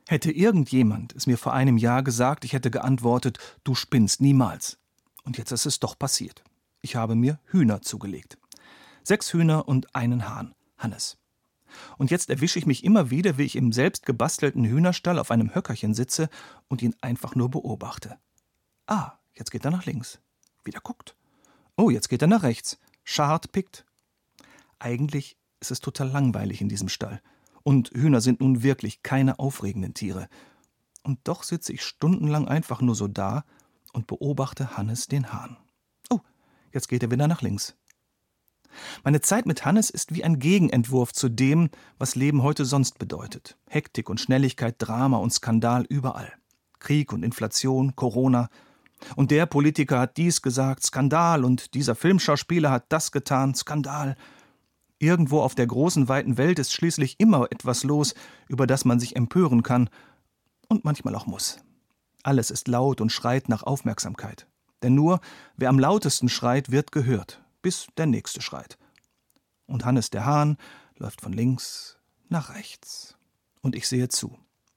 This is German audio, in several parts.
Hätte irgendjemand es mir vor einem Jahr gesagt, ich hätte geantwortet, du spinnst niemals. Und jetzt ist es doch passiert. Ich habe mir Hühner zugelegt. 6 Hühner und einen Hahn, Hannes. Und jetzt erwische ich mich immer wieder, wie ich im selbst gebastelten Hühnerstall auf einem Höckerchen sitze und ihn einfach nur beobachte. Ah, jetzt geht er nach links. Wieder guckt. Oh, jetzt geht er nach rechts. Scharrt, pickt. Eigentlich ist es total langweilig in diesem Stall. Und Hühner sind nun wirklich keine aufregenden Tiere. Und doch sitze ich stundenlang einfach nur so da und beobachte Hannes den Hahn. Oh, jetzt geht er wieder nach links. Meine Zeit mit Hannes ist wie ein Gegenentwurf zu dem, was Leben heute sonst bedeutet. Hektik und Schnelligkeit, Drama und Skandal überall. Krieg und Inflation, Corona. Und der Politiker hat dies gesagt, Skandal, und dieser Filmschauspieler hat das getan, Skandal. Irgendwo auf der großen, weiten Welt ist schließlich immer etwas los, über das man sich empören kann und manchmal auch muss. Alles ist laut und schreit nach Aufmerksamkeit. Denn nur wer am lautesten schreit, wird gehört, bis der Nächste schreit. Und Hannes der Hahn läuft von links nach rechts. Und ich sehe zu.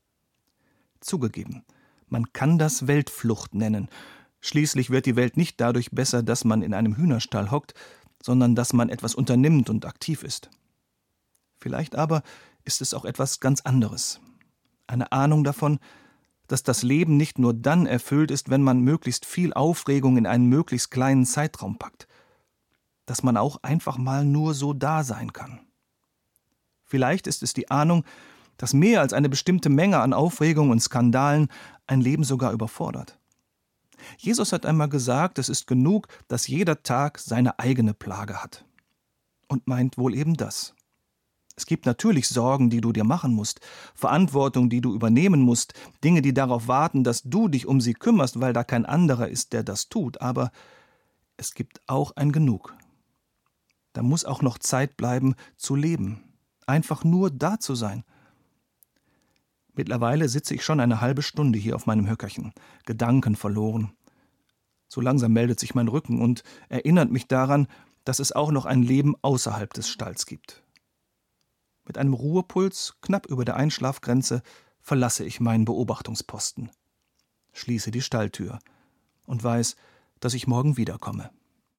Zugegeben, man kann das Weltflucht nennen. Schließlich wird die Welt nicht dadurch besser, dass man in einem Hühnerstall hockt, sondern dass man etwas unternimmt und aktiv ist. Vielleicht aber ist es auch etwas ganz anderes. Eine Ahnung davon, dass das Leben nicht nur dann erfüllt ist, wenn man möglichst viel Aufregung in einen möglichst kleinen Zeitraum packt. Dass man auch einfach mal nur so da sein kann. Vielleicht ist es die Ahnung, dass mehr als eine bestimmte Menge an Aufregung und Skandalen ein Leben sogar überfordert. Jesus hat einmal gesagt, es ist genug, dass jeder Tag seine eigene Plage hat. Und meint wohl eben das. Es gibt natürlich Sorgen, die du dir machen musst, Verantwortung, die du übernehmen musst, Dinge, die darauf warten, dass du dich um sie kümmerst, weil da kein anderer ist, der das tut. Aber es gibt auch ein Genug. Da muss auch noch Zeit bleiben, zu leben. Einfach nur da zu sein. Mittlerweile sitze ich schon eine halbe Stunde hier auf meinem Höckerchen, Gedanken verloren. So langsam meldet sich mein Rücken und erinnert mich daran, dass es auch noch ein Leben außerhalb des Stalls gibt. Mit einem Ruhepuls knapp über der Einschlafgrenze verlasse ich meinen Beobachtungsposten, schließe die Stalltür und weiß, dass ich morgen wiederkomme.